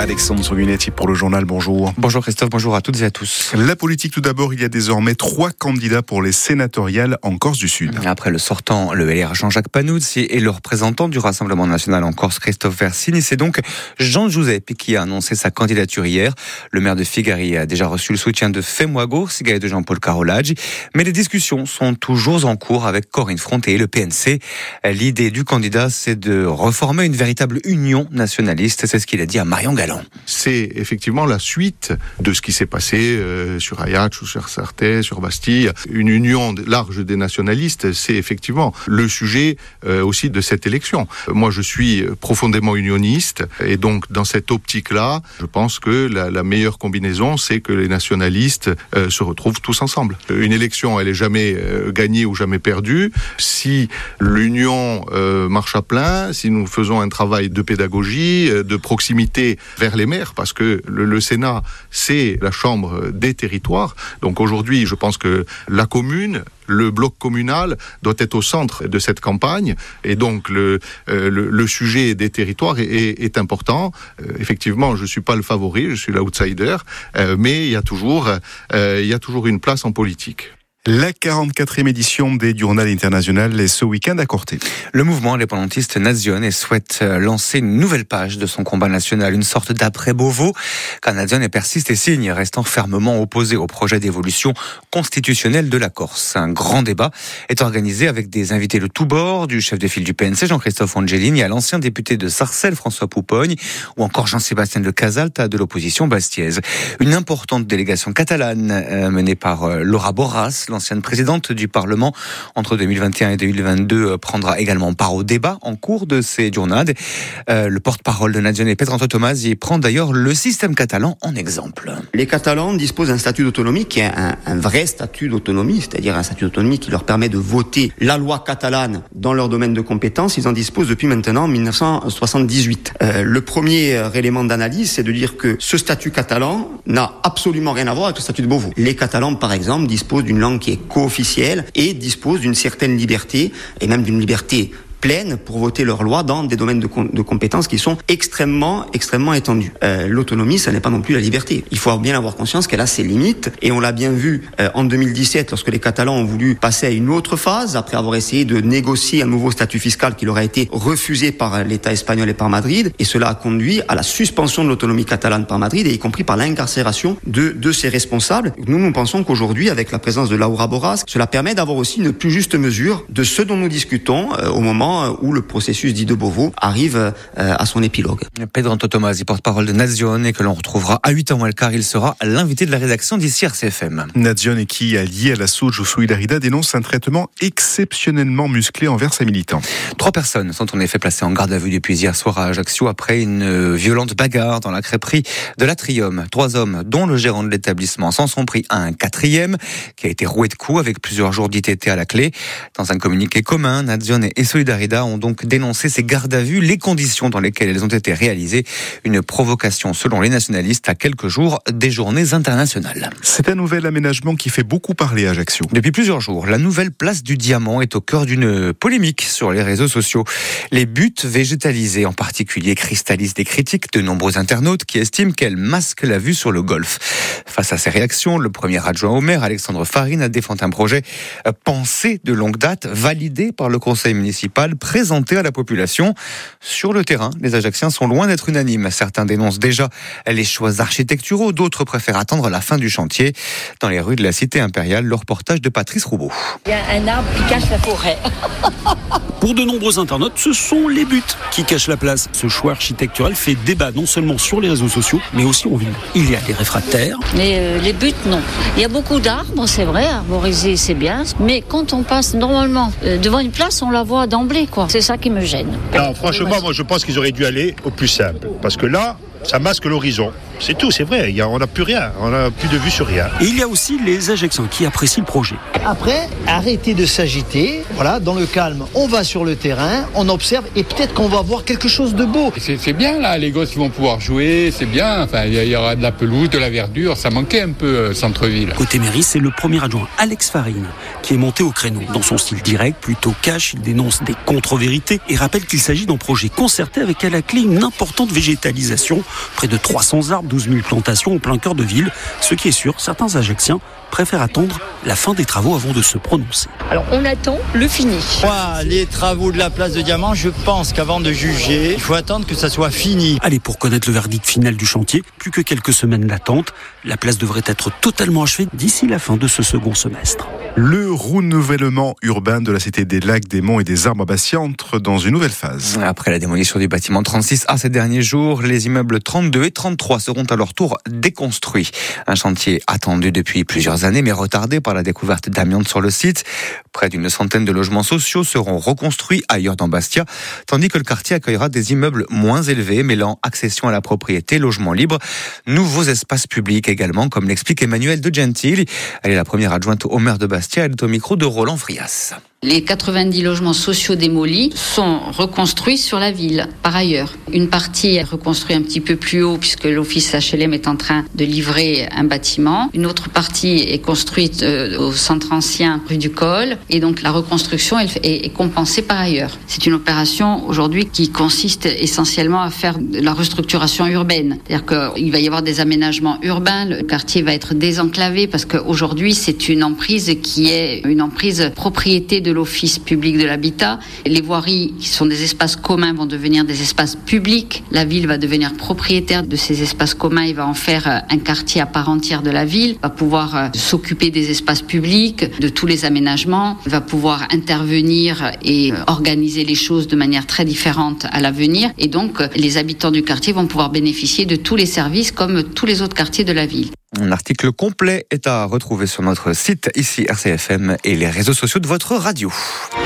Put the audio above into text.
Alexandre Sanguinetti pour le journal, bonjour. Bonjour Christophe, bonjour à toutes et à tous. La politique tout d'abord, il y a désormais 3 candidats pour les sénatoriales en Corse du Sud. Après le sortant, le LR Jean-Jacques Panuzzi et le représentant du Rassemblement National en Corse, Christophe Versini, c'est donc Jean Giuseppe qui a annoncé sa candidature hier. Le maire de Figari a déjà reçu le soutien de Femuago, Sigae de Jean-Paul Carolaggi, mais les discussions sont toujours en cours avec Corinne Fronté et le PNC. L'idée du candidat, c'est de reformer une véritable union nationaliste, c'est ce qu'il a dit à Marion Galland. C'est effectivement la suite de ce qui s'est passé sur Ajaccio, sur Sarthe, sur Bastille. Une union large des nationalistes, c'est effectivement le sujet aussi de cette élection. Moi, je suis profondément unioniste et donc dans cette optique-là, je pense que la meilleure combinaison, c'est que les nationalistes se retrouvent tous ensemble. Une élection, elle est jamais gagnée ou jamais perdue. Si l'union marche à plein, si nous faisons un travail de pédagogie, de proximité vers les maires, parce que le Sénat, c'est la chambre des territoires. Donc aujourd'hui, je pense que la commune, le bloc communal doit être au centre de cette campagne et donc le sujet des territoires est important. Effectivement, je ne suis pas le favori, je suis l'outsider, mais il y a toujours une place en politique. La 44e édition des Diurnales internationales est ce week-end à Corté. Le mouvement indépendantiste Nazione souhaite lancer une nouvelle page de son combat national, une sorte d'après-Beauvau, car Nazione persiste et signe, restant fermement opposé au projet d'évolution constitutionnelle de la Corse. Un grand débat est organisé avec des invités de tous bords, du chef de file du PNC, Jean-Christophe Angelini, à l'ancien député de Sarcelles, François Poupogne, ou encore Jean-Sébastien de Casalta de l'opposition bastiaise. Une importante délégation catalane menée par Laura Borras, l'ancienne présidente du Parlement entre 2021 et 2022, prendra également part au débat en cours de ces journades. Le porte-parole de Nazione, Pedro Tomasi, prend d'ailleurs le système catalan en exemple. Les Catalans disposent d'un statut d'autonomie qui est un vrai statut d'autonomie, c'est-à-dire un statut d'autonomie qui leur permet de voter la loi catalane dans leur domaine de compétences. Ils en disposent depuis maintenant 1978. Le premier élément d'analyse, c'est de dire que ce statut catalan n'a absolument rien à voir avec le statut de Beauvau. Les Catalans, par exemple, disposent d'une langue qui est co-officielle et disposent d'une certaine liberté, et même d'une liberté pleine pour voter leurs lois dans des domaines de compétences qui sont extrêmement étendus. L'autonomie, ça n'est pas non plus la liberté. Il faut bien avoir conscience qu'elle a ses limites, et on l'a bien vu en 2017 lorsque les Catalans ont voulu passer à une autre phase, après avoir essayé de négocier un nouveau statut fiscal qui leur a été refusé par l'État espagnol et par Madrid, et cela a conduit à la suspension de l'autonomie catalane par Madrid, et y compris par l'incarcération de ses responsables. Nous pensons qu'aujourd'hui, avec la présence de Laura Borras, cela permet d'avoir aussi une plus juste mesure de ce dont nous discutons au moment où le processus dit de Beauvau arrive à son épilogue. Pedro Tomasi, porte-parole de Nazione, que l'on retrouvera à 8h car il sera l'invité de la rédaction d'ici RCFM. Nazione, qui, allié à la Sojo Solidarida, dénonce un traitement exceptionnellement musclé envers ses militants. 3 personnes sont en effet placées en garde à vue depuis hier soir à Ajaccio après une violente bagarre dans la crêperie de l'Atrium. 3 hommes, dont le gérant de l'établissement, s'en sont pris à un 4e qui a été roué de coups avec plusieurs jours d'ITT à la clé. Dans un communiqué commun, Nazione et Solidarida ont donc dénoncé ces gardes à vue, les conditions dans lesquelles elles ont été réalisées. Une provocation, selon les nationalistes, à quelques jours des journées internationales. C'est un nouvel aménagement qui fait beaucoup parler à Ajaccio. Depuis plusieurs jours, la nouvelle place du Diamant est au cœur d'une polémique sur les réseaux sociaux. Les buttes végétalisées, en particulier, cristallisent des critiques de nombreux internautes qui estiment qu'elles masquent la vue sur le golfe. Face à ces réactions, le premier adjoint au maire, Alexandre Farine, a défendu un projet pensé de longue date, validé par le conseil municipal, présenté à la population. Sur le terrain, les Ajacciens sont loin d'être unanimes. Certains dénoncent déjà les choix architecturaux, d'autres préfèrent attendre la fin du chantier. Dans les rues de la cité impériale, le reportage de Patrice Roubaud. Il y a un arbre qui cache la forêt. Pour de nombreux internautes, ce sont les buttes qui cachent la place. Ce choix architectural fait débat non seulement sur les réseaux sociaux, mais aussi en ville. Il y a des réfractaires. Mais les buttes, non. Il y a beaucoup d'arbres, c'est vrai, arboriser, c'est bien. Mais quand on passe normalement devant une place, on la voit d'emblée, quoi. C'est ça qui me gêne. Non, franchement, moi je pense qu'ils auraient dû aller au plus simple. Parce que là, ça masque l'horizon. C'est tout, c'est vrai. On n'a plus rien. On n'a plus de vue sur rien. Et il y a aussi les Ajacciens qui apprécient le projet. Après, arrêtez de s'agiter. Voilà, dans le calme, on va sur le terrain, on observe et peut-être qu'on va voir quelque chose de beau. C'est bien là, les gosses ils vont pouvoir jouer, c'est bien. Enfin, il y aura de la pelouse, de la verdure. Ça manquait un peu centre-ville. Côté mairie, c'est le premier adjoint, Alex Farine, qui est monté au créneau. Dans son style direct, plutôt cash, il dénonce des contre-vérités et rappelle qu'il s'agit d'un projet concerté avec à la clé une importante végétalisation Près de 300 arbres, 12 000 plantations au plein cœur de ville. Ce qui est sûr, certains Ajacciens préfèrent attendre la fin des travaux avant de se prononcer. Alors on attend le fini. Les travaux de la place de Diamant, je pense qu'avant de juger, il faut attendre que ça soit fini. Allez, pour connaître le verdict final du chantier, plus que quelques semaines d'attente. La place devrait être totalement achevée d'ici la fin de ce second semestre. Le renouvellement urbain de la cité des Lacs, des Monts et des Arbres à Bastia entre dans une nouvelle phase. Après la démolition du bâtiment 36A ces derniers jours, les immeubles 32 et 33 seront à leur tour déconstruits. Un chantier attendu depuis plusieurs années, mais retardé par la découverte d'amiante sur le site. Près d'une centaine de logements sociaux seront reconstruits ailleurs dans Bastia, tandis que le quartier accueillera des immeubles moins élevés, mêlant accession à la propriété, logements libres, nouveaux espaces publics également, comme l'explique Emmanuelle De Gentili. Elle est la première adjointe au maire de Bastia. Elle est au micro de Roland Frias. Les 90 logements sociaux démolis sont reconstruits sur la ville, par ailleurs. Une partie est reconstruite un petit peu plus haut, puisque l'office HLM est en train de livrer un bâtiment. Une autre partie est construite au centre ancien, rue du Col. Et donc la reconstruction est compensée par ailleurs. C'est une opération aujourd'hui qui consiste essentiellement à faire de la restructuration urbaine. C'est-à-dire qu'il va y avoir des aménagements urbains, le quartier va être désenclavé, parce qu'aujourd'hui c'est une emprise qui est une emprise propriété de l'Office public de l'habitat. Les voiries, qui sont des espaces communs, vont devenir des espaces publics. La ville va devenir propriétaire de ces espaces communs et va en faire un quartier à part entière de la ville, va pouvoir s'occuper des espaces publics, de tous les aménagements, va pouvoir intervenir et organiser les choses de manière très différente à l'avenir. Et donc, les habitants du quartier vont pouvoir bénéficier de tous les services comme tous les autres quartiers de la ville. Un article complet est à retrouver sur notre site, ici RCFM, et les réseaux sociaux de votre radio.